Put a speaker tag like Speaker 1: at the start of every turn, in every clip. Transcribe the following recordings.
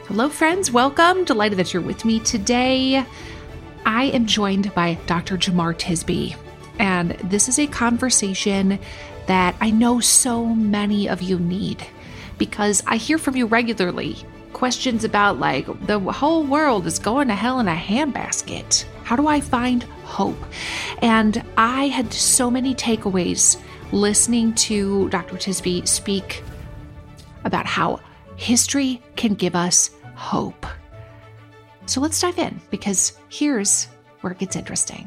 Speaker 1: Hello, friends. Welcome. Delighted that you're with me today. I am joined by Dr. Jemar Tisby, and this is a conversation that I know so many of you need because I hear from you regularly questions about like the whole world is going to hell in a handbasket. How do I find hope? And I had so many takeaways listening to Dr. Tisby speak about how history can give us hope. So let's dive in because here's where it gets interesting.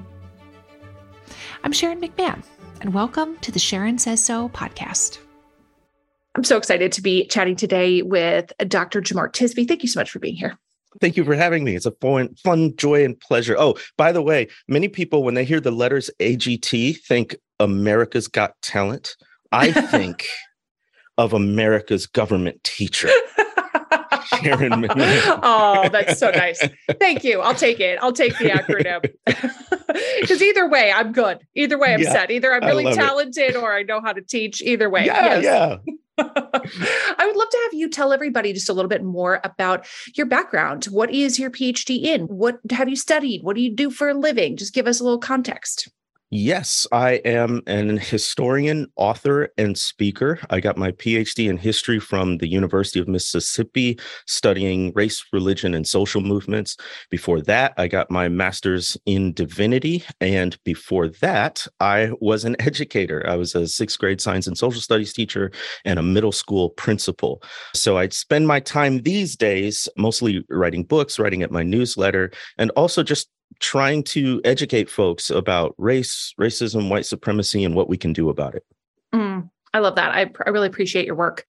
Speaker 1: I'm Sharon McMahon, and welcome to the Sharon Says So podcast. I'm so excited to be chatting today with Dr. Jemar Tisby. Thank you so much for being here.
Speaker 2: Thank you for having me. It's a fun, joy, and pleasure. Oh, by the way, many people, when they hear the letters AGT, think America's Got Talent. I think of America's government teacher. Sharon McMahon.
Speaker 1: Oh, that's so nice. Thank you. I'll take it. I'll take the acronym. Because either way, I'm good. Either way, I'm set. Either I'm really talented or I know how to teach. Either way.
Speaker 2: Yeah.
Speaker 1: I would love to have you tell everybody just a little bit more about your background. What is your PhD in? What have you studied? What do you do for a living? Just give us a little context.
Speaker 2: Yes, I am an historian, author, and speaker. I got my PhD in history from the University of Mississippi, studying race, religion, and social movements. Before that, I got my master's in divinity. And before that, I was an educator. I was a sixth grade science and social studies teacher and a middle school principal. So I'd spend my time these days mostly writing books, writing at my newsletter, and also just trying to educate folks about race, racism, white supremacy, and what we can do about it.
Speaker 1: I love that. I really appreciate your work.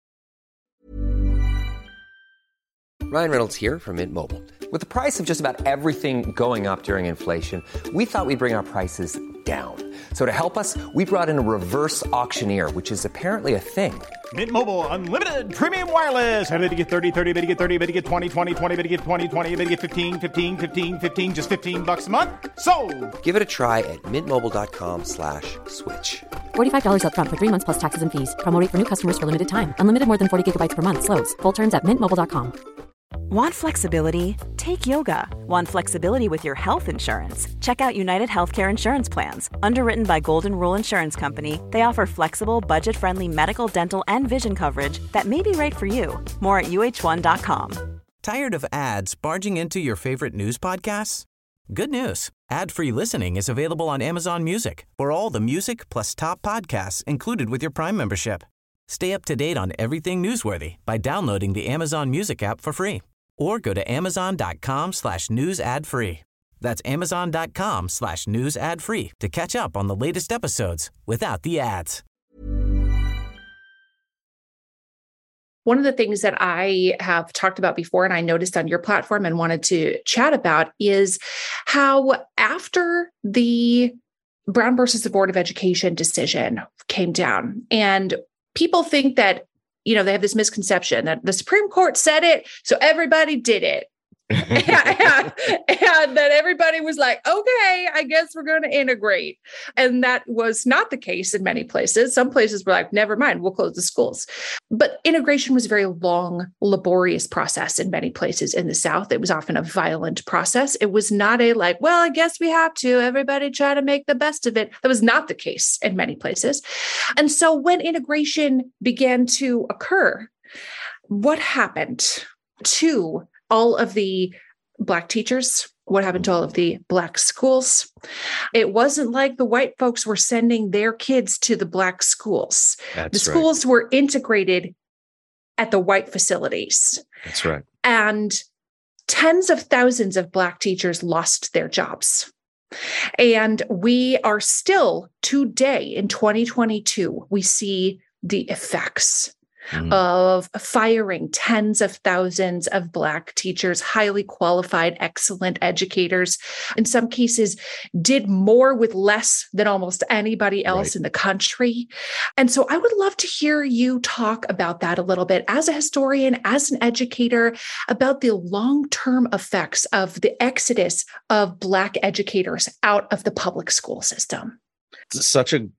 Speaker 3: Ryan Reynolds here from Mint Mobile. With the price of just about everything going up during inflation, we thought we'd bring our prices down. So to help us, we brought in a reverse auctioneer, which is apparently a thing.
Speaker 4: Mint Mobile Unlimited Premium Wireless. How to get 30, 30, bit to get 30, bit to get 20, 20, 20, bit to get 20, 20, bit to get 15, 15, 15, 15, just $15 a month? Sold!
Speaker 3: Give it a try at mintmobile.com/switch.
Speaker 5: $45 up front for 3 months plus taxes and fees. Promo rate for new customers for limited time. Unlimited more than 40 gigabytes per month. Slows full terms at mintmobile.com.
Speaker 6: Want flexibility? Take yoga. Want flexibility with your health insurance? Check out United Healthcare Insurance Plans. Underwritten by Golden Rule Insurance Company, they offer flexible, budget-friendly medical, dental, and vision coverage that may be right for you. More at uh1.com.
Speaker 7: Tired of ads barging into your favorite news podcasts? Good news. Ad-free listening is available on Amazon Music for all the music plus top podcasts included with your Prime membership. Stay up to date on everything newsworthy by downloading the Amazon Music app for free or go to amazon.com/news ad free. That's amazon.com/news ad free to catch up on the latest episodes without the ads.
Speaker 1: One of the things that I have talked about before and I noticed on your platform and wanted to chat about is how after the Brown versus the Board of Education decision came down, and people think that, they have this misconception that the Supreme Court said it, so everybody did it. and that everybody was like, okay, I guess we're going to integrate. And that was not the case in many places. Some places were like, never mind, we'll close the schools. But integration was a very long, laborious process in many places in the South. It was often a violent process. It was not a like, well, I guess we have to, everybody try to make the best of it. That was not the case in many places. And so when integration began to occur, what happened to all of the Black teachers? What happened to all of the Black schools? It wasn't like the white folks were sending their kids to the Black schools. The schools were integrated at the white facilities.
Speaker 2: That's right.
Speaker 1: And tens of thousands of Black teachers lost their jobs. And we are still today in 2022, we see the effects of firing tens of thousands of Black teachers, highly qualified, excellent educators. In some cases, did more with less than almost anybody else in the country. And so I would love to hear you talk about that a little bit as a historian, as an educator, about the long-term effects of the exodus of Black educators out of the public school system.
Speaker 2: Such a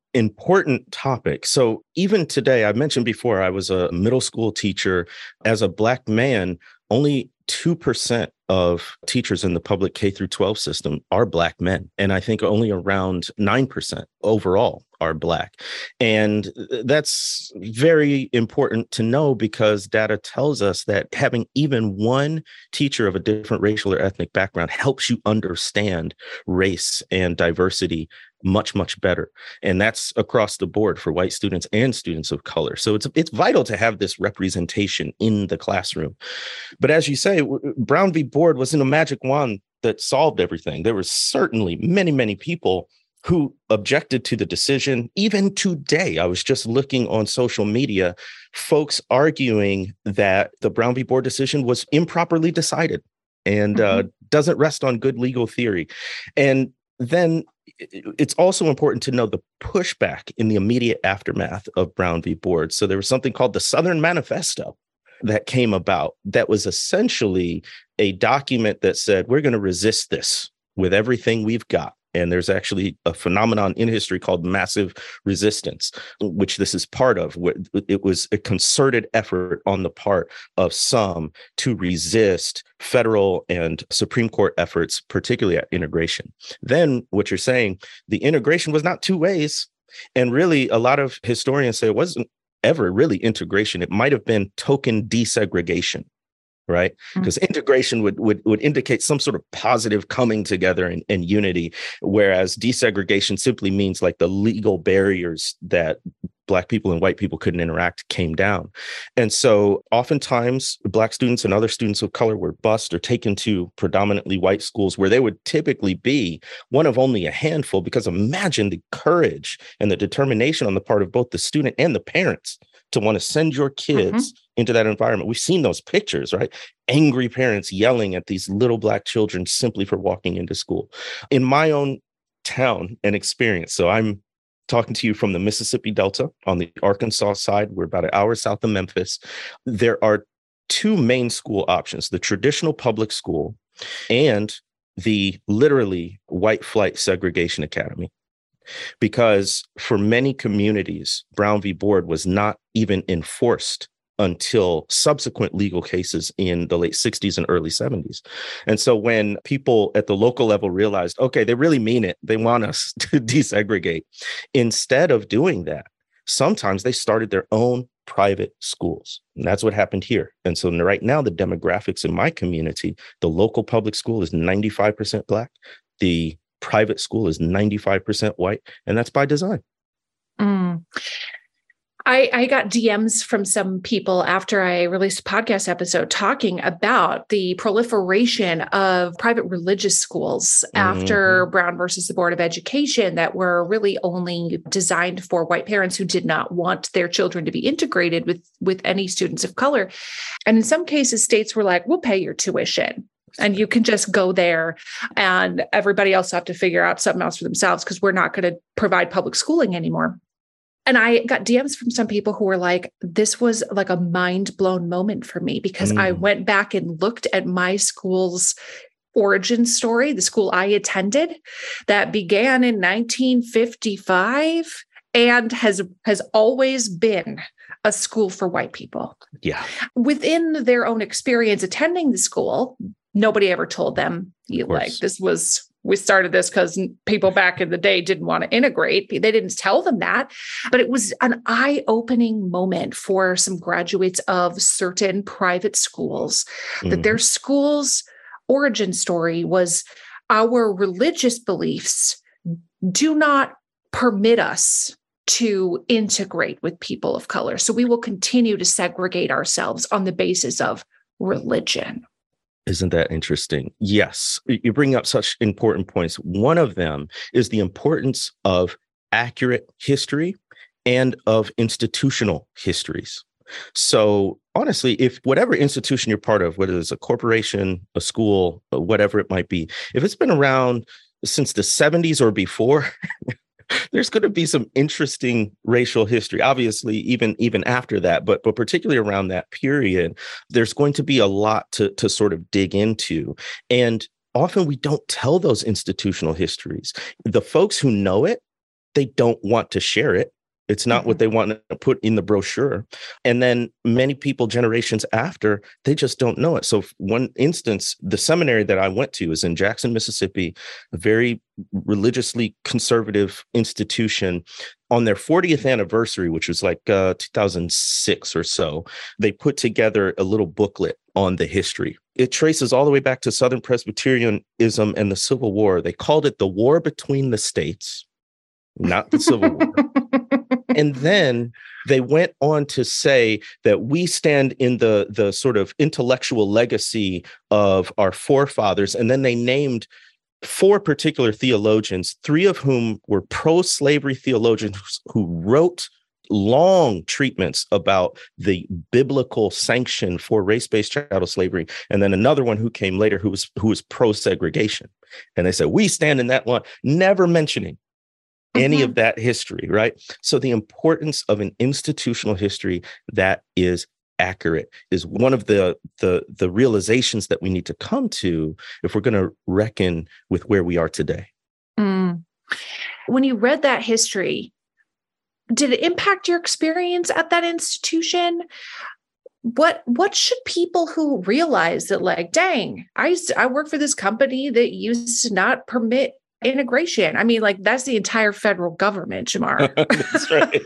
Speaker 2: important topic. So even today, I mentioned before, I was a middle school teacher. As a Black man, only 2% of teachers in the public K through 12 system are Black men. And I think only around 9% overall are Black. And that's very important to know because data tells us that having even one teacher of a different racial or ethnic background helps you understand race and diversity much, much better. And that's across the board for white students and students of color. So it's vital to have this representation in the classroom. But as you say, Brown v. Board wasn't a magic wand that solved everything. There were certainly many, many people who objected to the decision. Even today, I was just looking on social media, folks arguing that the Brown v. Board decision was improperly decided and doesn't rest on good legal theory. And then it's also important to know the pushback in the immediate aftermath of Brown v. Board. So there was something called the Southern Manifesto that came about that was essentially a document that said, we're going to resist this with everything we've got. And there's actually a phenomenon in history called massive resistance, which this is part of. It was a concerted effort on the part of some to resist federal and Supreme Court efforts, particularly at integration. Then what you're saying, the integration was not two ways. And really, a lot of historians say it wasn't ever really integration. It might have been token desegregation. Right? Because integration would indicate some sort of positive coming together and unity, whereas desegregation simply means like the legal barriers that Black people and white people couldn't interact came down. And so oftentimes Black students and other students of color were bused or taken to predominantly white schools where they would typically be one of only a handful, because imagine the courage and the determination on the part of both the student and the parents to want to send your kids into that environment. We've seen those pictures, right? Angry parents yelling at these little Black children simply for walking into school. In my own town and experience, so I'm talking to you from the Mississippi Delta on the Arkansas side. We're about an hour south of Memphis. There are two main school options, the traditional public school and the literally white flight segregation academy. Because for many communities, Brown v. Board was not even enforced until subsequent legal cases in the late 60s and early 70s. And so when people at the local level realized, okay, they really mean it, they want us to desegregate, instead of doing that, sometimes they started their own private schools. And that's what happened here. And so right now, the demographics in my community, the local public school is 95% Black. The private school is 95% white, and that's by design.
Speaker 1: I got DMs from some people after I released a podcast episode talking about the proliferation of private religious schools after Brown versus the Board of Education that were really only designed for white parents who did not want their children to be integrated with any students of color. And in some cases, states were like, we'll pay your tuition. And you can just go there and everybody else will have to figure out something else for themselves because we're not going to provide public schooling anymore. And I got DMs from some people who were like, this was like a mind blown moment for me because I went back and looked at my school's origin story, the school I attended that began in 1955 and has always been a school for white people.
Speaker 2: Yeah.
Speaker 1: Within their own experience attending the school, nobody ever told them we started this because people back in the day didn't want to integrate. They didn't tell them that, but it was an eye-opening moment for some graduates of certain private schools that their school's origin story was our religious beliefs do not permit us to integrate with people of color. So we will continue to segregate ourselves on the basis of religion.
Speaker 2: Isn't that interesting? Yes, you bring up such important points. One of them is the importance of accurate history and of institutional histories. So honestly, if whatever institution you're part of, whether it's a corporation, a school, whatever it might be, if it's been around since the 70s or before, there's going to be some interesting racial history, obviously, even after that, but particularly around that period, there's going to be a lot to sort of dig into. And often we don't tell those institutional histories. The folks who know it they don't want to share it. It's not what they want to put in the brochure. And then many people generations after, they just don't know it. So one instance, the seminary that I went to is in Jackson, Mississippi, a very religiously conservative institution. On their 40th anniversary, which was like 2006 or so, they put together a little booklet on the history. It traces all the way back to Southern Presbyterianism and the Civil War. They called it the War Between the States, not the Civil War. And then they went on to say that we stand in the sort of intellectual legacy of our forefathers. And then they named 4 particular theologians, 3 of whom were pro-slavery theologians who wrote long treatments about the biblical sanction for race-based chattel slavery. And then another one who came later who was pro-segregation. And they said, we stand in that one, never mentioning any of that history, right? So the importance of an institutional history that is accurate is one of the realizations that we need to come to if we're going to reckon with where we are today.
Speaker 1: When you read that history, did it impact your experience at that institution? What should people who realize that, like, dang, I work for this company that used to not permit integration? I mean, like, that's the entire federal government, Jamar.
Speaker 2: That's right.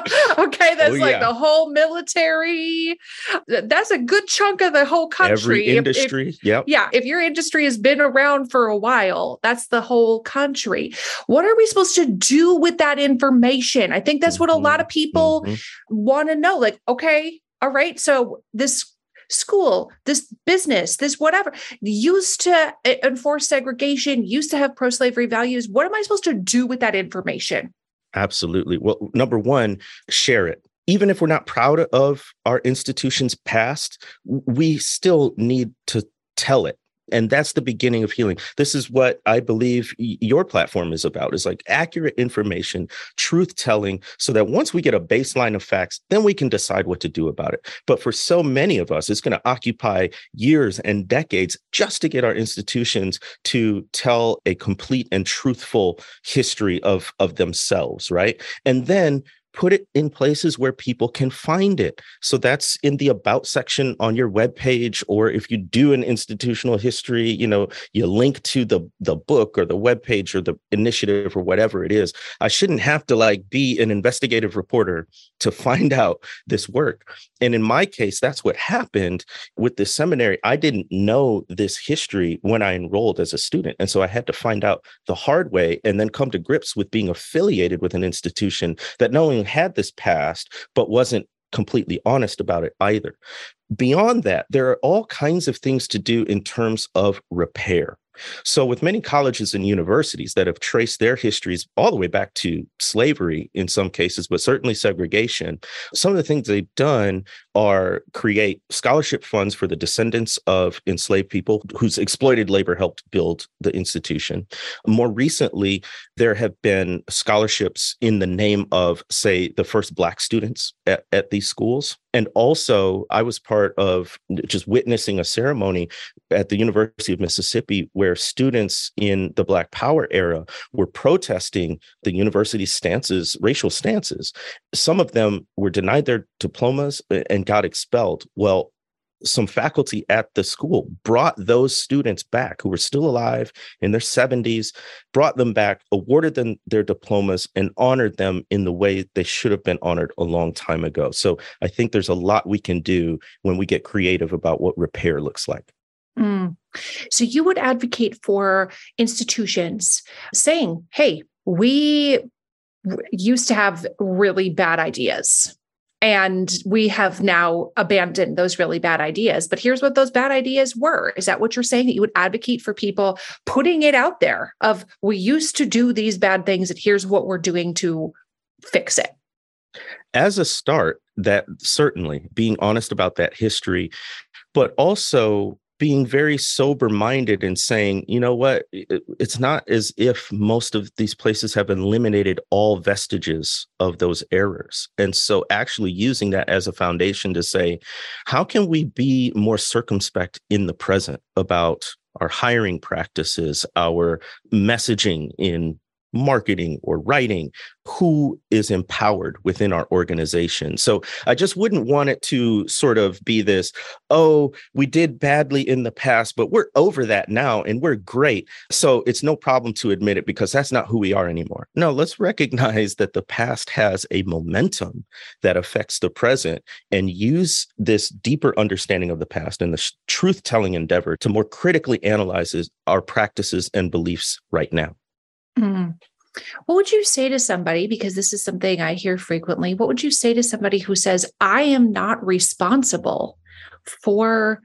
Speaker 1: Okay, that's the whole military. That's a good chunk of the whole country.
Speaker 2: Every industry.
Speaker 1: If your industry has been around for a while, that's the whole country. What are we supposed to do with that information? I think that's what a lot of people want to know. Like, okay, all right, so this school, this business, this whatever, used to enforce segregation, used to have pro-slavery values. What am I supposed to do with that information?
Speaker 2: Absolutely. Well, number one, share it. Even if we're not proud of our institution's past, we still need to tell it. And that's the beginning of healing. This is what I believe your platform is about, is like accurate information, truth telling, so that once we get a baseline of facts, then we can decide what to do about it. But for so many of us, it's going to occupy years and decades just to get our institutions to tell a complete and truthful history of themselves, right? And then put it in places where people can find it. So that's in the about section on your webpage, or if you do an institutional history, you link to the book or the webpage or the initiative or whatever it is. I shouldn't have to be an investigative reporter to find out this work. And in my case, that's what happened with this seminary. I didn't know this history when I enrolled as a student. And so I had to find out the hard way and then come to grips with being affiliated with an institution that not only had this past, but wasn't completely honest about it either. Beyond that, there are all kinds of things to do in terms of repair. So with many colleges and universities that have traced their histories all the way back to slavery in some cases, but certainly segregation, some of the things they've done are create scholarship funds for the descendants of enslaved people whose exploited labor helped build the institution. More recently, there have been scholarships in the name of, say, the first Black students at these schools. And also, I was part of just witnessing a ceremony at the University of Mississippi where students in the Black Power era were protesting the university's stances, racial stances. Some of them were denied their diplomas and got expelled. Well, some faculty at the school brought those students back who were still alive in their 70s, brought them back, awarded them their diplomas, and honored them in the way they should have been honored a long time ago. So I think there's a lot we can do when we get creative about what repair looks like.
Speaker 1: So you would advocate for institutions saying, hey, we used to have really bad ideas, and we have now abandoned those really bad ideas. But here's what those bad ideas were. Is that what you're saying? That you would advocate for people putting it out there of, we used to do these bad things, and here's what we're doing to fix it?
Speaker 2: As a start, that certainly being honest about that history, but also being very sober-minded and saying, you know what, it's not as if most of these places have eliminated all vestiges of those errors. And so actually using that as a foundation to say, how can we be more circumspect in the present about our hiring practices, our messaging in marketing or writing, who is empowered within our organization. So I just wouldn't want it to sort of be this, oh, we did badly in the past, but we're over that now and we're great. So it's no problem to admit it because that's not who we are anymore. No, let's recognize that the past has a momentum that affects the present and use this deeper understanding of the past and the truth-telling endeavor to more critically analyze our practices and beliefs right now.
Speaker 1: What would you say to somebody, because this is something I hear frequently, what would you say to somebody who says, I am not responsible for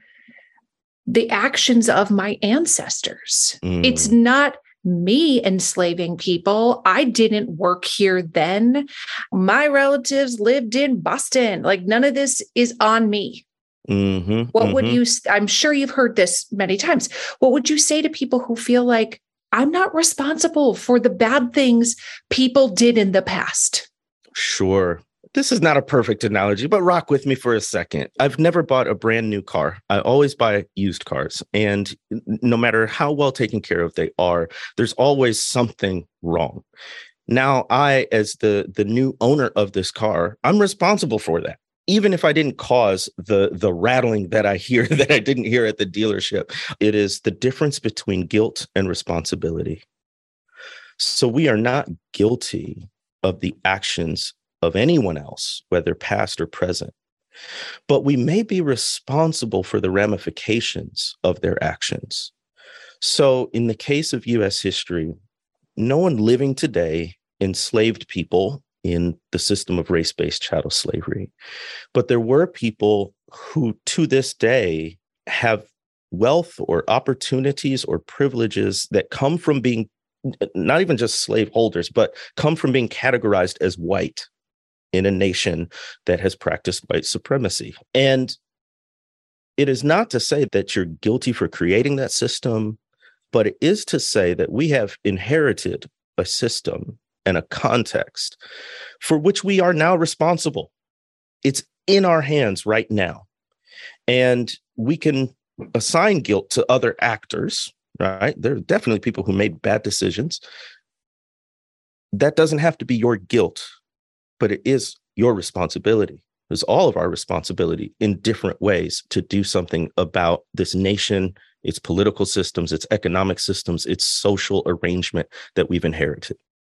Speaker 1: the actions of my ancestors? It's not me enslaving people. I didn't work here then. My relatives lived in Boston. Like, none of this is on me. What would you, I'm sure you've heard this many times. What would you say to people who feel like, I'm not responsible for the bad things people did in the past?
Speaker 2: Sure. This is not a perfect analogy, but rock with me for a second. I've never bought a brand new car. I always buy used cars. And no matter how well taken care of they are, there's always something wrong. Now, I, as the new owner of this car, I'm responsible for that. Even if I didn't cause the rattling that I hear that I didn't hear at the dealership, it is the difference between guilt and responsibility. So we are not guilty of the actions of anyone else, whether past or present, but we may be responsible for the ramifications of their actions. So in the case of U.S. history, no one living today enslaved people in the system of race-based chattel slavery. But there were people who, to this day, have wealth or opportunities or privileges that come from being not even just slaveholders, but come from being categorized as white in a nation that has practiced white supremacy. And it is not to say that you're guilty for creating that system, but it is to say that we have inherited a system and a context for which we are now responsible. It's in our hands right now. And we can assign guilt to other actors, right? There are definitely people who made bad decisions. That doesn't have to be your guilt, but it is your responsibility. It's all of our responsibility in different ways to do something about this nation, its political systems, its economic systems, its social arrangement that we've inherited.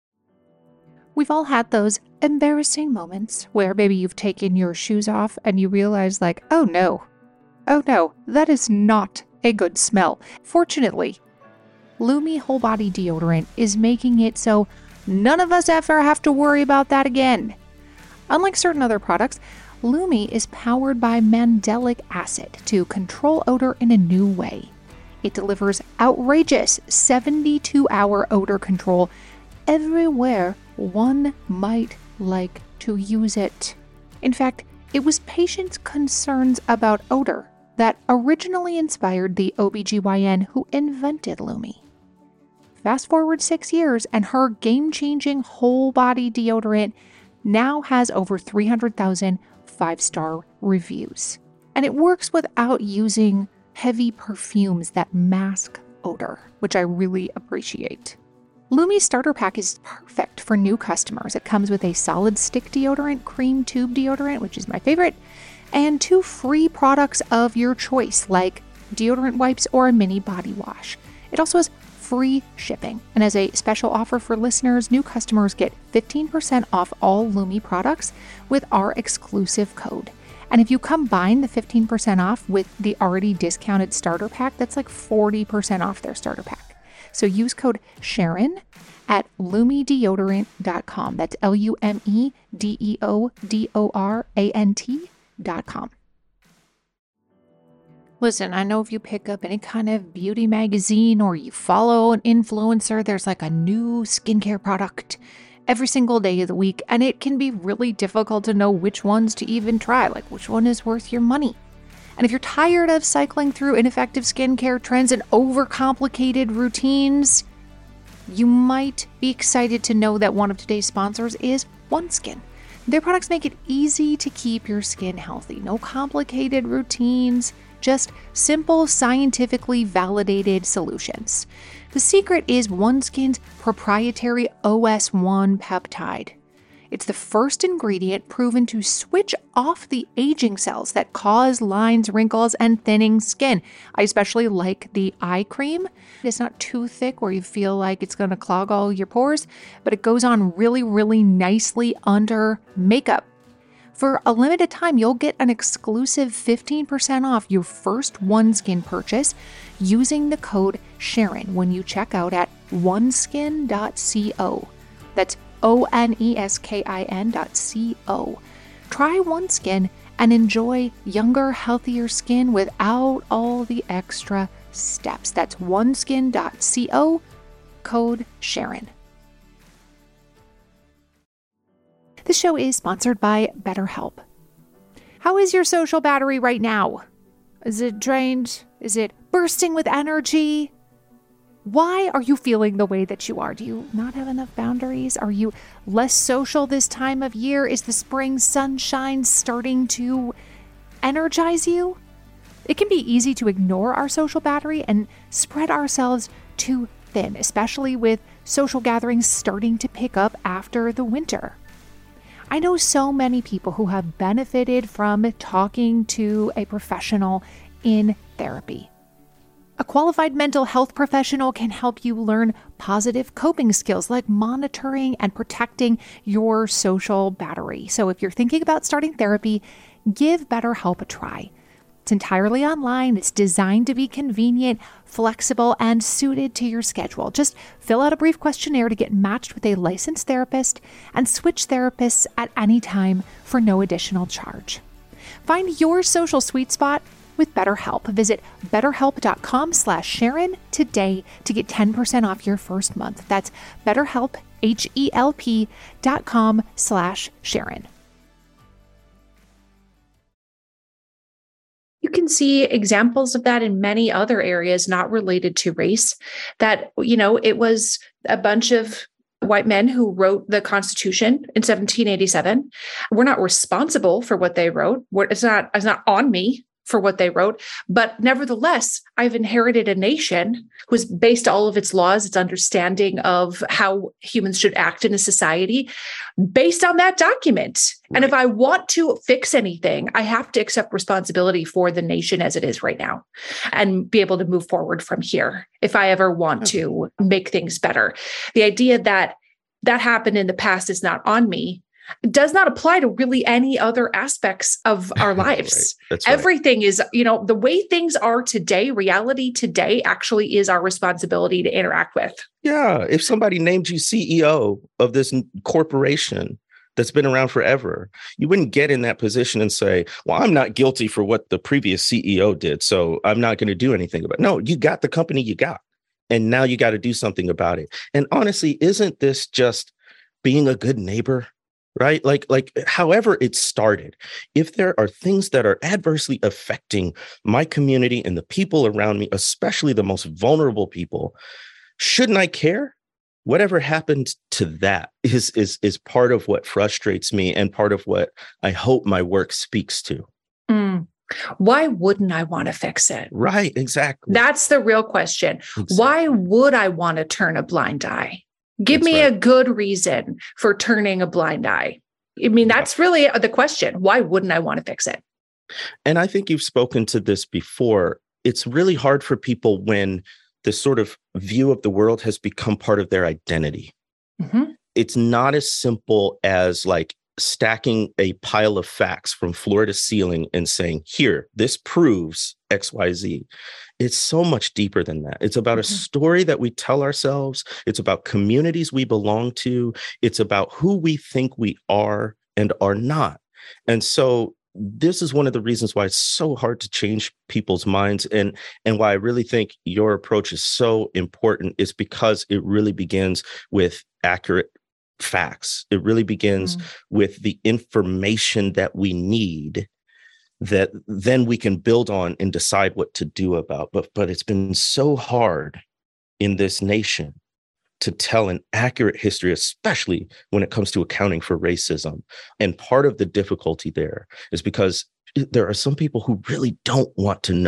Speaker 8: We've all had those embarrassing moments where maybe you've taken your shoes off and you realize like, oh no, that is not a good smell. Fortunately, Lume Whole Body Deodorant is making it so none of us ever have to worry about that again. Unlike certain other products, Lume is powered by mandelic acid to control odor in a new way. It delivers outrageous 72-hour odor control everywhere one might like to use it. In fact, it was patients' concerns about odor that originally inspired the OBGYN who invented Lume. Fast forward 6 years, and her game-changing whole body deodorant now has over 300,000 5-star reviews. And it works without using heavy perfumes that mask odor, which I really appreciate. Lume's starter pack is perfect for new customers. It comes with a solid stick deodorant, cream tube deodorant, which is my favorite, and 2 free products of your choice, like deodorant wipes or a mini body wash. It also has free shipping. And as a special offer for listeners, new customers get 15% off all Lume products with our exclusive code. And if you combine the 15% off with the already discounted starter pack, that's like 40% off their starter pack. So use code Sharon at LumeDeodorant.com. That's LumeDeodorant.com. Listen, I know if you pick up any kind of beauty magazine or you follow an influencer, there's like a new skincare product every single day of the week, and it can be really difficult to know which ones to even try, like which one is worth your money. And if you're tired of cycling through ineffective skincare trends and overcomplicated routines, you might be excited to know that one of today's sponsors is OneSkin. Their products make it easy to keep your skin healthy. No complicated routines, just simple, scientifically validated solutions. The secret is OneSkin's proprietary OS1 peptide. It's the first ingredient proven to switch off the aging cells that cause lines, wrinkles, and thinning skin. I especially like the eye cream. It's not too thick where you feel like it's going to clog all your pores, but it goes on really, really nicely under makeup. For a limited time, you'll get an exclusive 15% off your first OneSkin purchase using the code Sharon when you check out at oneskin.co. That's oneskin.co. Try OneSkin and enjoy younger, healthier skin without all the extra steps. That's oneskin.co, code Sharon. This show is sponsored by BetterHelp. How is your social battery right now? Is it drained? Is it bursting with energy? Why are you feeling the way that you are? Do you not have enough boundaries? Are you less social this time of year? Is the spring sunshine starting to energize you? It can be easy to ignore our social battery and spread ourselves too thin, especially with social gatherings starting to pick up after the winter. I know so many people who have benefited from talking to a professional in therapy. A qualified mental health professional can help you learn positive coping skills like monitoring and protecting your social battery. So if you're thinking about starting therapy, give BetterHelp a try. It's entirely online. It's designed to be convenient, flexible, and suited to your schedule. Just fill out a brief questionnaire to get matched with a licensed therapist and switch therapists at any time for no additional charge. Find your social sweet spot with BetterHelp. Visit betterhelp.com/Sharon today to get 10% off your first month. That's BetterHelp, HELP.com/Sharon.
Speaker 1: You can see examples of that in many other areas not related to race, that, it was a bunch of white men who wrote the Constitution in 1787. We're not responsible for what they wrote. It's not on me for what they wrote, but nevertheless, I've inherited a nation who's based all of its laws, its understanding of how humans should act in a society based on that document. Right. And if I want to fix anything, I have to accept responsibility for the nation as it is right now and be able to move forward from here if I ever want to make things better. The idea that happened in the past is not on me does not apply to really any other aspects of our lives. Right. That's right. Everything is, the way things are today, reality today actually is our responsibility to interact with.
Speaker 2: Yeah. If somebody named you CEO of this corporation that's been around forever, you wouldn't get in that position and say, well, I'm not guilty for what the previous CEO did, so I'm not going to do anything about it. No, you got the company you got, and now you got to do something about it. And honestly, isn't this just being a good neighbor? Right? Like however it started, if there are things that are adversely affecting my community and the people around me, especially the most vulnerable people, shouldn't I care? Whatever happened to that is part of what frustrates me and part of what I hope my work speaks to.
Speaker 1: Why wouldn't I want to fix it?
Speaker 2: Right, exactly.
Speaker 1: That's the real question. Exactly. Why would I want to turn a blind eye? Give me a good reason for turning a blind eye. I mean, that's really the question. Why wouldn't I want to fix it?
Speaker 2: And I think you've spoken to this before. It's really hard for people when this sort of view of the world has become part of their identity. Mm-hmm. It's not as simple as like stacking a pile of facts from floor to ceiling and saying, here, this proves XYZ. It's so much deeper than that. It's about a story that we tell ourselves. It's about communities we belong to. It's about who we think we are and are not. And so this is one of the reasons why it's so hard to change people's minds, and why I really think your approach is so important is because it really begins with accurate facts. It really begins with the information that we need that then we can build on and decide what to do about. But it's been so hard in this nation to tell an accurate history, especially when it comes to accounting for racism. And part of the difficulty there is because there are some people who really don't want to know.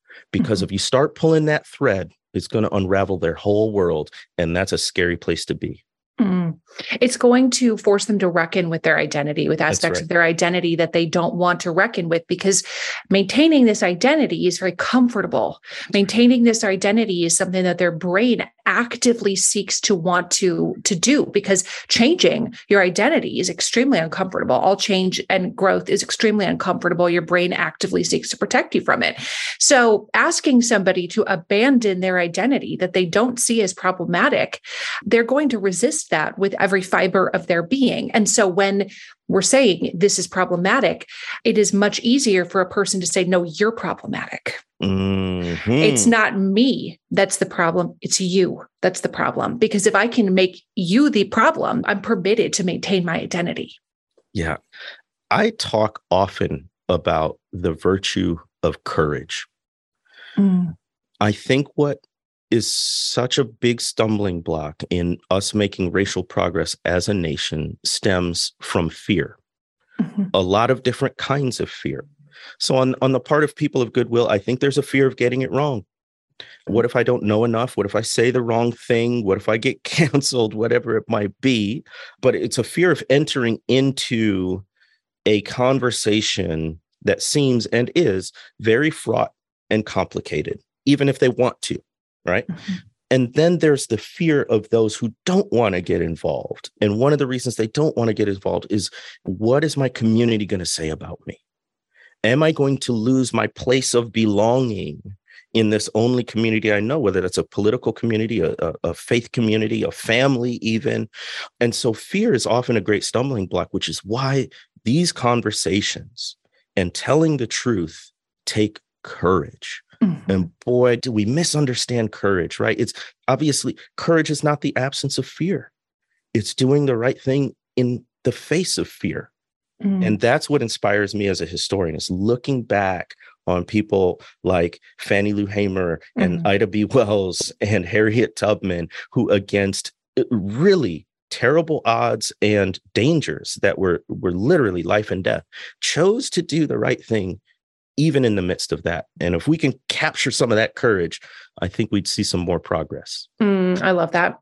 Speaker 2: because if you start pulling that thread, it's going to unravel their whole world. And that's a scary place to be.
Speaker 1: It's going to force them to reckon with their identity, with aspects
Speaker 2: right.
Speaker 1: of their identity that they don't want to reckon with, because maintaining this identity is very comfortable. Maintaining this identity is something that their brain actively seeks to want to do, because changing your identity is extremely uncomfortable. All change and growth is extremely uncomfortable. Your brain actively seeks to protect you from it. So asking somebody to abandon their identity that they don't see as problematic, they're going to resist that with every fiber of their being. And so when we're saying this is problematic, it is much easier for a person to say, no, you're problematic.
Speaker 2: Mm-hmm.
Speaker 1: It's not me that's the problem. It's you that's the problem. Because if I can make you the problem, I'm permitted to maintain my identity.
Speaker 2: Yeah. I talk often about the virtue of courage. I think what is such a big stumbling block in us making racial progress as a nation stems from fear. A lot of different kinds of fear. So on the part of people of goodwill, I think there's a fear of getting it wrong. What if I don't know enough? What if I say the wrong thing? What if I get canceled? Whatever it might be. But it's a fear of entering into a conversation that seems and is very fraught and complicated, even if they want to, right? And then there's the fear of those who don't want to get involved. And one of the reasons they don't want to get involved is, what is my community going to say about me? Am I going to lose my place of belonging in this only community I know, whether that's a political community, a faith community, a family even? And so fear is often a great stumbling block, which is why these conversations and telling the truth take courage. And boy, do we misunderstand courage, right? It's obviously, courage is not the absence of fear. It's doing the right thing in the face of fear. And that's what inspires me as a historian, is looking back on people like Fannie Lou Hamer and Ida B. Wells and Harriet Tubman, who against really terrible odds and dangers that were literally life and death, chose to do the right thing, even in the midst of that. And if we can capture some of that courage, I think we'd see some more progress.
Speaker 1: I love that.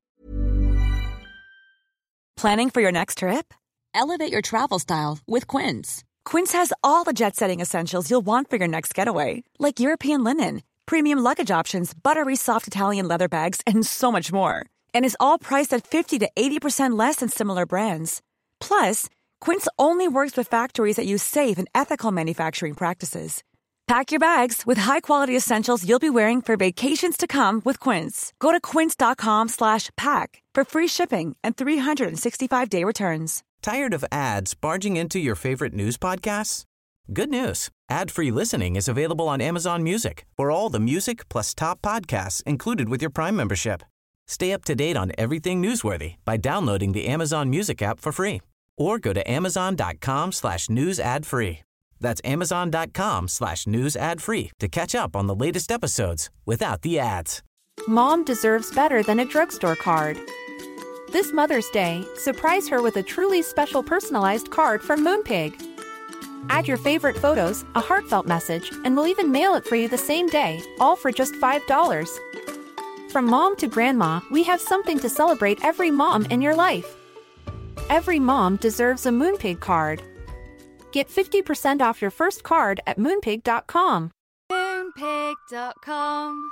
Speaker 6: Planning for your next trip?
Speaker 9: Elevate your travel style with Quince.
Speaker 6: Quince has all the jet-setting essentials you'll want for your next getaway, like European linen, premium luggage options, buttery soft Italian leather bags, and so much more. And is all priced at 50 to 80% less than similar brands. Plus, Quince only works with factories that use safe and ethical manufacturing practices. Pack your bags with high-quality essentials you'll be wearing for vacations to come with Quince. Go to quince.com/pack for free shipping and 365-day returns.
Speaker 7: Tired of ads barging into your favorite news podcasts? Good news. Ad-free listening is available on Amazon Music for all the music plus top podcasts included with your Prime membership. Stay up to date on everything newsworthy by downloading the Amazon Music app for free. Or go to amazon.com/news ad free. That's amazon.com/news ad free to catch up on the latest episodes without the ads.
Speaker 8: Mom deserves better than a drugstore card. This Mother's Day, surprise her with a truly special personalized card from Moonpig. Add your favorite photos, a heartfelt message, and we'll even mail it for you the same day, all for just $5. From mom to grandma, we have something to celebrate every mom in your life. Every mom deserves a Moonpig card. Get 50% off your first card at moonpig.com.
Speaker 9: Moonpig.com.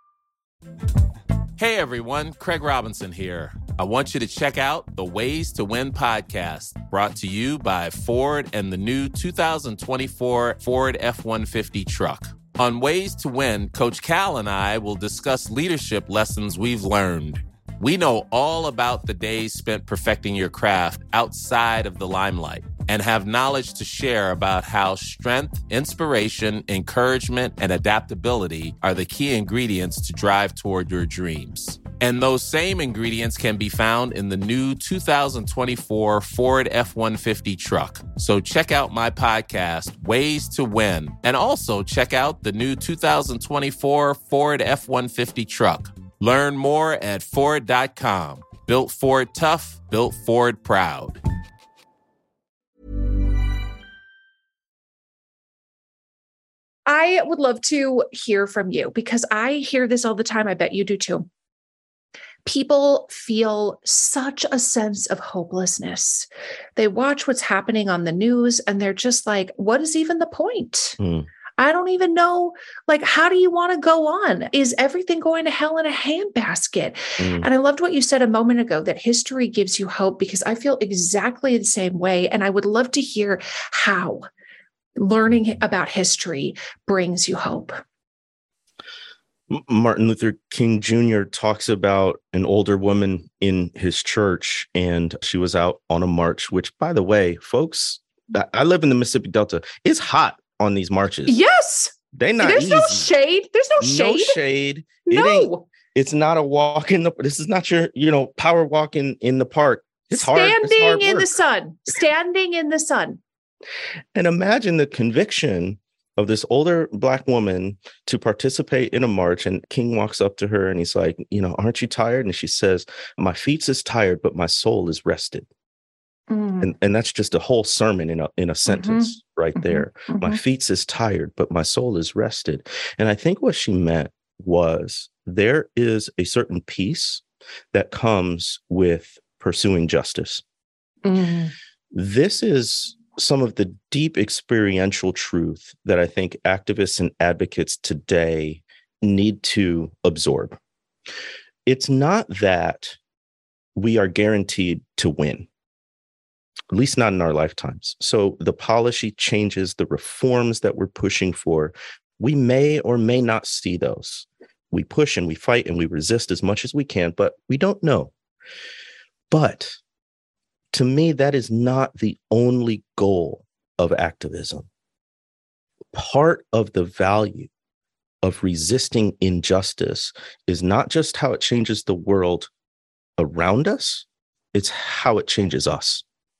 Speaker 10: Hey everyone, Craig Robinson here. I want you to check out the Ways to Win podcast, brought to you by Ford and the new 2024 Ford F-150 truck. On Ways to Win, Coach Cal and I will discuss leadership lessons we've learned. We know all about the days spent perfecting your craft outside of the limelight and have knowledge to share about how strength, inspiration, encouragement, and adaptability are the key ingredients to drive toward your dreams. And those same ingredients can be found in the new 2024 Ford F-150 truck. So check out my podcast, Ways to Win, and also check out the new 2024 Ford F-150 truck. Learn more at Ford.com. Built Ford tough, built Ford proud.
Speaker 1: I would love to hear from you because I hear this all the time. I bet you do too. People feel such a sense of hopelessness. They watch what's happening on the news and they're just like, what is even the point? I don't even know, like, how do you want to go on? Is everything going to hell in a handbasket? And I loved what you said a moment ago, that history gives you hope, because I feel exactly the same way. And I would love to hear how learning about history brings you hope.
Speaker 2: Martin Luther King Jr. talks about an older woman in his church, and she was out on a march, which, by the way, folks, I live in the Mississippi Delta. It's hot on these marches.
Speaker 1: Yes. There's no shade. There's no shade.
Speaker 2: No shade.
Speaker 1: No.
Speaker 2: It's not a walk in the, this is not your, power walk in the park. It's hard.
Speaker 1: Standing in the sun. Standing in the sun.
Speaker 2: And imagine the conviction of this older Black woman to participate in a march. And King walks up to her and he's like, aren't you tired? And she says, my feet is tired, but my soul is rested. And that's just a whole sermon in a sentence right there. My feet is tired, but my soul is rested. And I think what she meant was there is a certain peace that comes with pursuing justice. This is some of the deep experiential truth that I think activists and advocates today need to absorb. It's not that we are guaranteed to win, at least not in our lifetimes. So the policy changes, the reforms that we're pushing for, we may or may not see those. We push and we fight and we resist as much as we can, but we don't know. But to me, that is not the only goal of activism. Part of the value of resisting injustice is not just how it changes the world around us, it's how it changes us.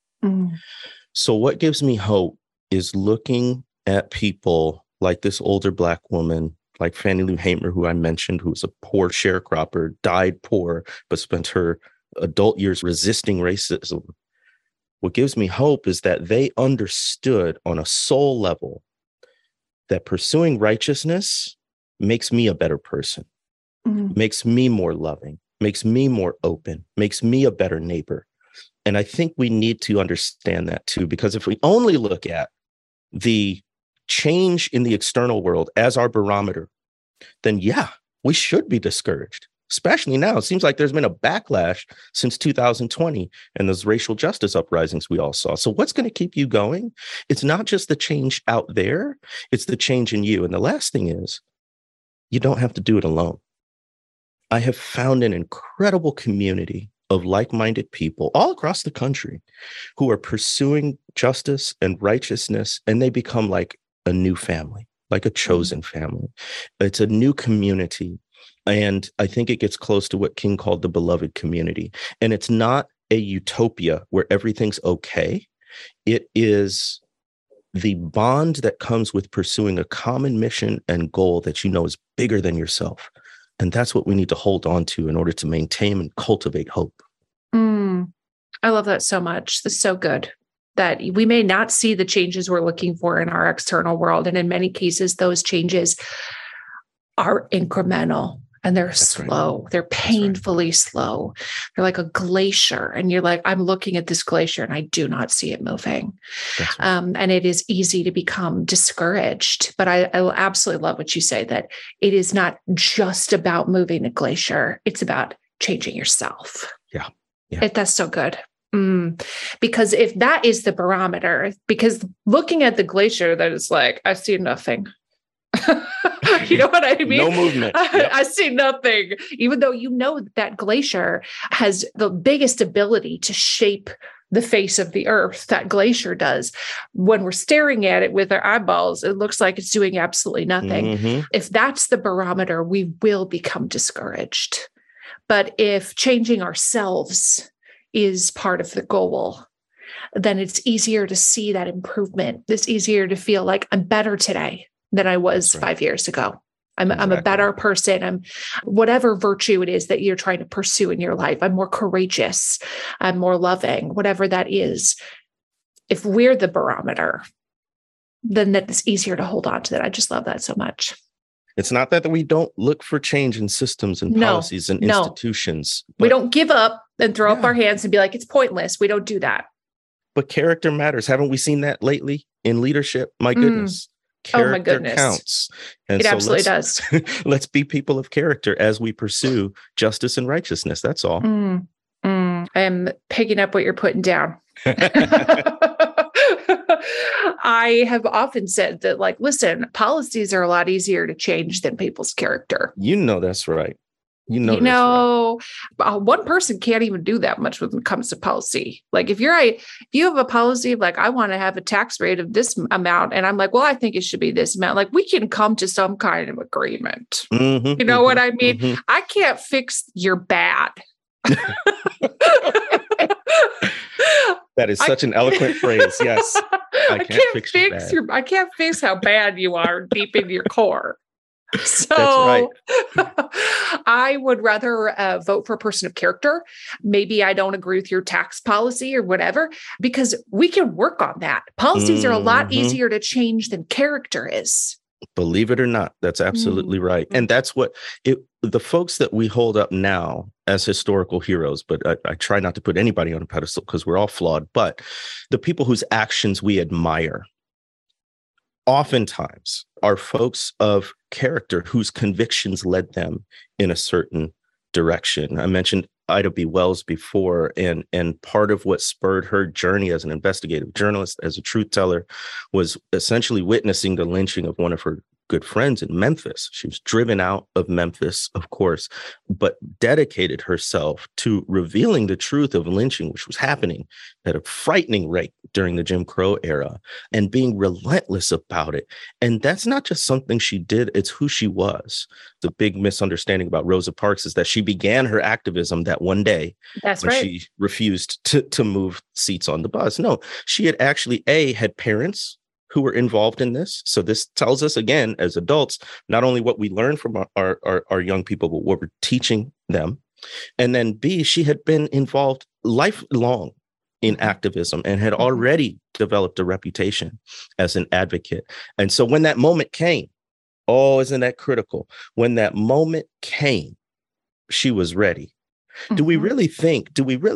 Speaker 2: So what gives me hope is looking at people like this older Black woman, like Fannie Lou Hamer, who I mentioned, who was a poor sharecropper, died poor, but spent her adult years resisting racism. What gives me hope is that they understood on a soul level that pursuing righteousness makes me a better person, makes me more loving, makes me more open, makes me a better neighbor. And I think we need to understand that too, because if we only look at the change in the external world as our barometer, then yeah, we should be discouraged. Especially now, it seems like there's been a backlash since 2020 and those racial justice uprisings we all saw. So what's going to keep you going? It's not just the change out there, it's the change in you. And the last thing is, you don't have to do it alone. I have found an incredible community of like-minded people all across the country who are pursuing justice and righteousness, and they become like a new family, like a chosen family. It's a new community. And I think it gets close to what King called the beloved community. And it's not a utopia where everything's okay. It is the bond that comes with pursuing a common mission and goal that you know is bigger than yourself. And that's what we need to hold on to in order to maintain and cultivate hope.
Speaker 1: I love that so much. That's so good. That we may not see the changes we're looking for in our external world. And in many cases, those changes are incremental. And they're slow. Right. They're painfully slow. They're like a glacier. And you're like, I'm looking at this glacier and I do not see it moving. Right. And it is easy to become discouraged. But I absolutely love what you say, that it is not just about moving a glacier. It's about changing yourself.
Speaker 2: Yeah.
Speaker 1: That's so good. Because if that is the barometer, because looking at the glacier, that is like, I see nothing. You know what I mean?
Speaker 2: No movement. Yep.
Speaker 1: I see nothing, even though you know that glacier has the biggest ability to shape the face of the earth. That glacier does. When we're staring at it with our eyeballs, it looks like it's doing absolutely nothing. If that's the barometer, we will become discouraged. But if changing ourselves is part of the goal, then it's easier to see that improvement. It's easier to feel like I'm better today than I was 5 years ago. I'm a better person. I'm whatever virtue it is that you're trying to pursue in your life. I'm more courageous. I'm more loving, whatever that is. If we're the barometer, then it's easier to hold on to that. I just love that so much.
Speaker 2: It's not that we don't look for change in systems and policies and institutions.
Speaker 1: We don't give up and throw up our hands and be like, it's pointless. We don't do that.
Speaker 2: But character matters. Haven't we seen that lately in leadership? My goodness. Character counts. And
Speaker 1: it absolutely does.
Speaker 2: Let's be people of character as we pursue justice and righteousness. That's all.
Speaker 1: I am picking up what you're putting down. I have often said that, like, listen, policies are a lot easier to change than people's character.
Speaker 2: You know, that's right.
Speaker 1: One person can't even do that much when it comes to policy. Like if you have a policy of like, I want to have a tax rate of this amount. And I'm like, well, I think it should be this amount. Like we can come to some kind of agreement. Mm-hmm, you know what I mean? Mm-hmm. I can't fix your bad.
Speaker 2: That is such an eloquent phrase. Yes.
Speaker 1: I can't fix how bad you are deep in your core. So right. I would rather vote for a person of character. Maybe I don't agree with your tax policy or whatever, because we can work on that. Policies are a lot easier to change than character is.
Speaker 2: Believe it or not, that's absolutely right. And that's what the folks that we hold up now as historical heroes, but I try not to put anybody on a pedestal because we're all flawed, but the people whose actions we admire oftentimes are folks of character whose convictions led them in a certain direction. I mentioned Ida B. Wells before, and part of what spurred her journey as an investigative journalist, as a truth teller, was essentially witnessing the lynching of one of her good friends in Memphis. She was driven out of Memphis, of course, but dedicated herself to revealing the truth of lynching, which was happening at a frightening rate during the Jim Crow era, and being relentless about it. And that's not just something she did, it's who she was. The big misunderstanding about Rosa Parks is that she began her activism that one day when she refused to move seats on the bus. No, she had actually, had parents who were involved in this. So this tells us, again, as adults, not only what we learn from our young people, but what we're teaching them. And then B, she had been involved lifelong in activism and had already developed a reputation as an advocate. And so when that moment came, isn't that critical? When that moment came, she was ready. Do we really think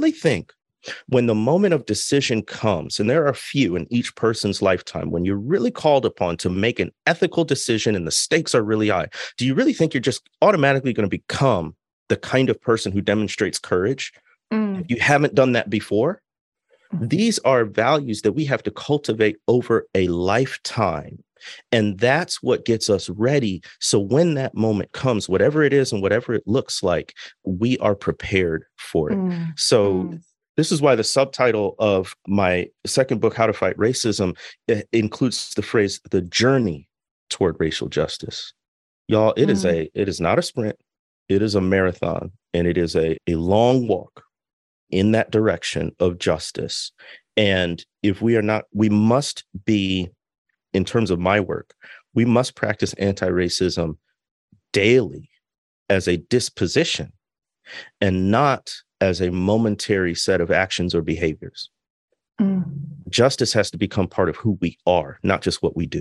Speaker 2: when the moment of decision comes, and there are a few in each person's lifetime, when you're really called upon to make an ethical decision and the stakes are really high, do you really think you're just automatically going to become the kind of person who demonstrates courage? If you haven't done that before, these are values that we have to cultivate over a lifetime. And that's what gets us ready. So when that moment comes, whatever it is and whatever it looks like, we are prepared for it. So this is why the subtitle of my second book, How to Fight Racism, includes the phrase, the journey toward racial justice. Y'all, it is not a sprint. It is a marathon, and it is a long walk in that direction of justice. And if we are not, we must be, in terms of my work, we must practice anti-racism daily as a disposition and not as a momentary set of actions or behaviors. Justice has to become part of who we are, not just what we do.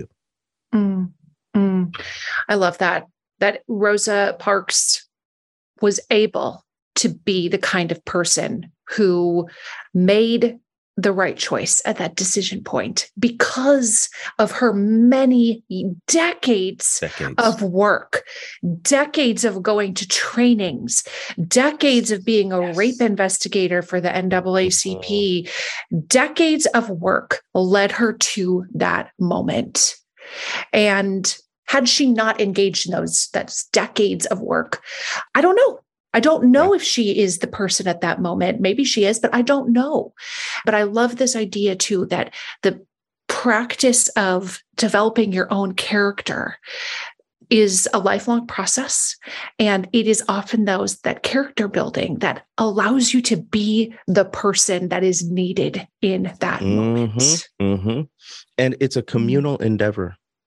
Speaker 1: I love that Rosa Parks was able to be the kind of person who made the right choice at that decision point because of her many decades of work, decades of going to trainings, decades of being a rape investigator for the NAACP, decades of work led her to that moment. And had she not engaged in that's decades of work, I don't know. I don't know if she is the person at that moment. Maybe she is, but I don't know. But I love this idea too, that the practice of developing your own character is a lifelong process. And it is often that character building that allows you to be the person that is needed in that moment.
Speaker 2: And it's a communal endeavor.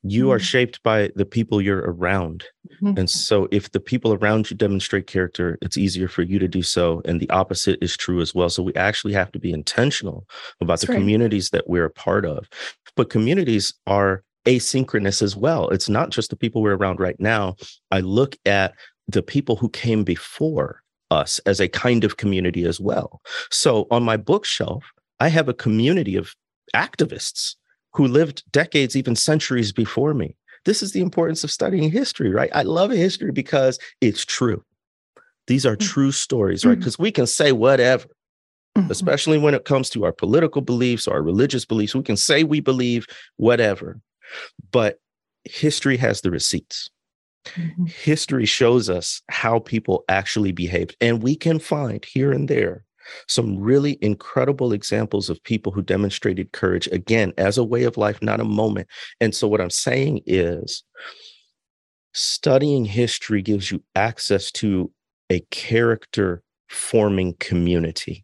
Speaker 2: You are shaped by the people you're around. And so if the people around you demonstrate character, it's easier for you to do so. And the opposite is true as well. So we actually have to be intentional about the communities that we're a part of. But communities are asynchronous as well. It's not just the people we're around right now. I look at the people who came before us as a kind of community as well. So on my bookshelf, I have a community of activists who lived decades, even centuries before me. This is the importance of studying history, right? I love history because it's true. These are true stories, right? Because we can say whatever, especially when it comes to our political beliefs, our religious beliefs. We can say we believe whatever, but history has the receipts. History shows us how people actually behaved, and we can find here and there some really incredible examples of people who demonstrated courage, again, as a way of life, not a moment. And so what I'm saying is studying history gives you access to a character forming community.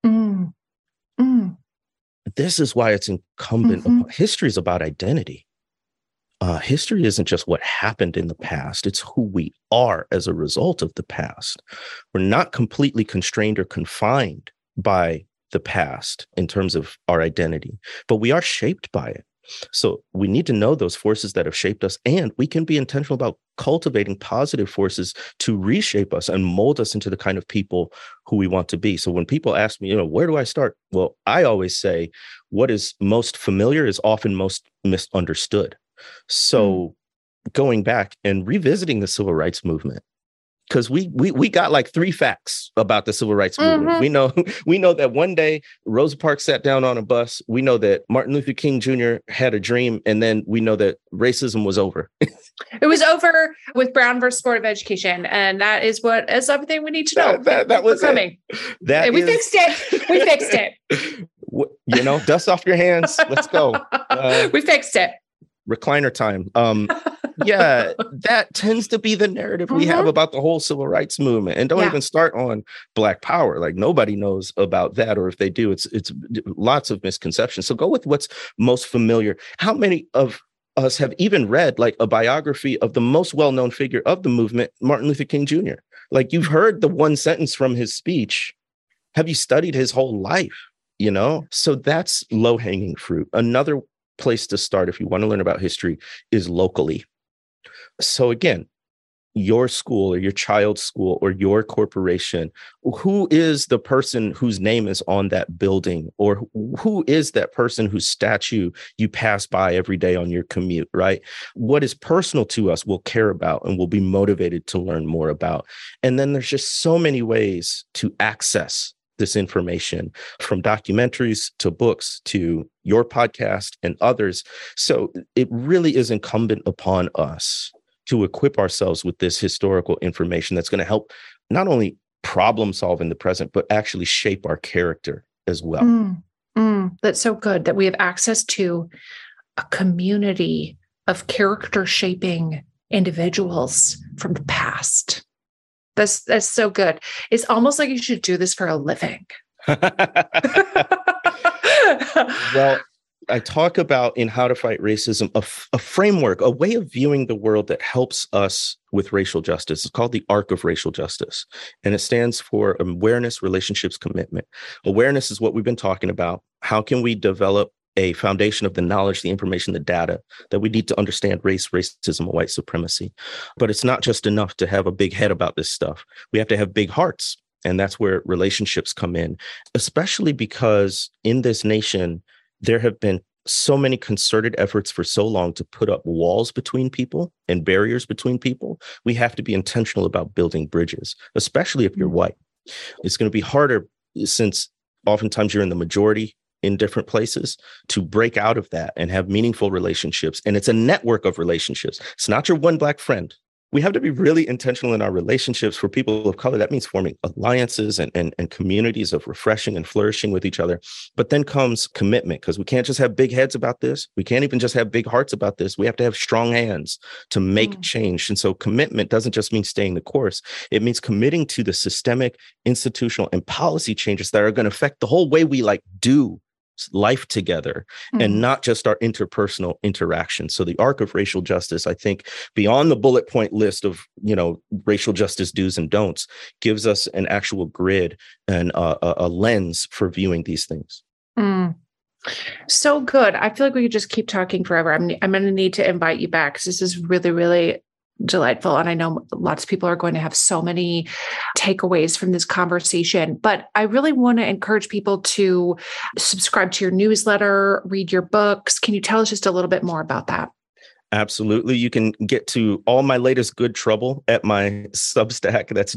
Speaker 2: This is why it's incumbent upon history is about identity. History isn't just what happened in the past. It's who we are as a result of the past. We're not completely constrained or confined by the past in terms of our identity, but we are shaped by it. So we need to know those forces that have shaped us, and we can be intentional about cultivating positive forces to reshape us and mold us into the kind of people who we want to be. So when people ask me, where do I start? Well, I always say what is most familiar is often most misunderstood. So going back and revisiting the civil rights movement, because we got like 3 facts about the civil rights movement. We know that one day Rosa Parks sat down on a bus. We know that Martin Luther King Jr. had a dream, and then we know that racism was over.
Speaker 1: It was over with Brown versus Board of Education, and that is everything we need to know.
Speaker 2: That was
Speaker 1: coming.
Speaker 2: We
Speaker 1: fixed it. We fixed it.
Speaker 2: Dust off your hands. Let's go.
Speaker 1: We fixed it.
Speaker 2: Recliner time. That tends to be the narrative we have about the whole civil rights movement. And don't even start on Black Power. Like nobody knows about that, or if they do, it's lots of misconceptions. So go with what's most familiar. How many of us have even read like a biography of the most well-known figure of the movement, Martin Luther King Jr.? Like you've heard the one sentence from his speech. Have you studied his whole life? So that's low-hanging fruit. Another place to start if you want to learn about history is locally. So again, your school or your child's school or your corporation, who is the person whose name is on that building, or who is that person whose statue you pass by every day on your commute, right? What is personal to us we'll care about and we'll be motivated to learn more about. And then there's just so many ways to access this information, from documentaries to books to your podcast and others. So it really is incumbent upon us to equip ourselves with this historical information that's going to help not only problem solve in the present, but actually shape our character as well.
Speaker 1: That's so good that we have access to a community of character shaping individuals from the past. That's so good. It's almost like you should do this for a living.
Speaker 2: Well, I talk about in How to Fight Racism, a framework, a way of viewing the world that helps us with racial justice. It's called the Arc of Racial Justice, and it stands for awareness, relationships, commitment. Awareness is what we've been talking about. How can we develop a foundation of the knowledge, the information, the data that we need to understand race, racism, and white supremacy? But it's not just enough to have a big head about this stuff. We have to have big hearts. And that's where relationships come in, especially because in this nation, there have been so many concerted efforts for so long to put up walls between people and barriers between people. We have to be intentional about building bridges, especially if you're white. It's going to be harder since oftentimes you're in the majority in different places to break out of that and have meaningful relationships. And it's a network of relationships. It's not your one Black friend. We have to be really intentional in our relationships. For people of color, that means forming alliances and communities of refreshing and flourishing with each other. But then comes commitment, because we can't just have big heads about this. We can't even just have big hearts about this. We have to have strong hands to make change. And so commitment doesn't just mean staying the course. It means committing to the systemic, institutional, and policy changes that are going to affect the whole way we do life together and not just our interpersonal interaction. So the arc of racial justice, I think, beyond the bullet point list of, racial justice do's and don'ts, gives us an actual grid and a lens for viewing these things.
Speaker 1: So good. I feel like we could just keep talking forever. I'm going to need to invite you back because this is really, really delightful. And I know lots of people are going to have so many takeaways from this conversation, but I really want to encourage people to subscribe to your newsletter, read your books. Can you tell us just a little bit more about that?
Speaker 2: Absolutely. You can get to all my latest good trouble at my Substack. That's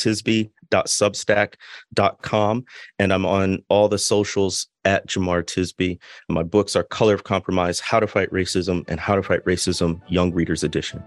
Speaker 2: jamartisby.substack.com. And I'm on all the socials at Jamar Tisby. And my books are Color of Compromise, How to Fight Racism, and How to Fight Racism, Young Readers Edition.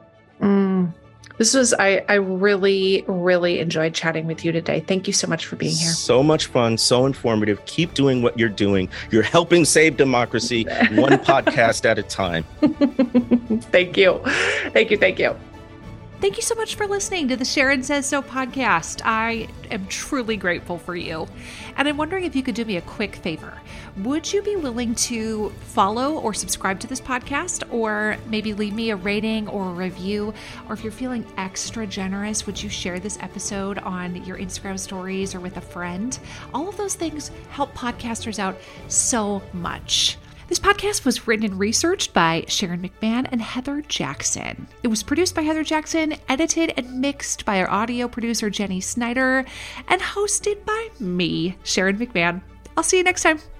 Speaker 1: I really, really enjoyed chatting with you today. Thank you so much for being here.
Speaker 2: So much fun, so informative. Keep doing what you're doing. You're helping save democracy one podcast at a time.
Speaker 1: Thank you. Thank you. Thank you.
Speaker 8: Thank you so much for listening to the Sharon Says So podcast. I am truly grateful for you. And I'm wondering if you could do me a quick favor. Would you be willing to follow or subscribe to this podcast, or maybe leave me a rating or a review? Or if you're feeling extra generous, would you share this episode on your Instagram stories or with a friend? All of those things help podcasters out so much. This podcast was written and researched by Sharon McMahon and Heather Jackson. It was produced by Heather Jackson, edited and mixed by our audio producer, Jenny Snyder, and hosted by me, Sharon McMahon. I'll see you next time.